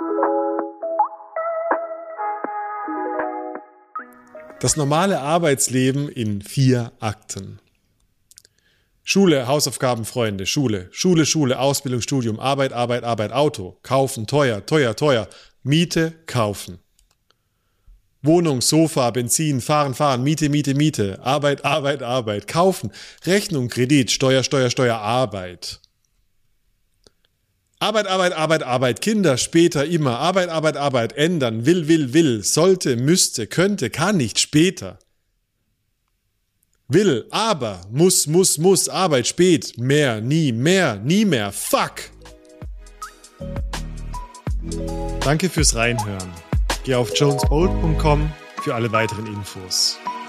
Das normale Arbeitsleben in 4 Akten. Schule, Hausaufgaben, Freunde, Schule, Ausbildung, Studium, Arbeit, Auto, kaufen, teuer, Miete, kaufen. Wohnung, Sofa, Benzin, fahren, Miete, Arbeit, kaufen, Rechnung, Kredit, Steuer, Arbeit. Arbeit, Kinder, später, immer, Arbeit, ändern, will, sollte, müsste, könnte, kann nicht, später. Will, aber, muss, Arbeit, spät, mehr, nie mehr, fuck! Danke fürs Reinhören. Geh auf jonesbold.com für alle weiteren Infos.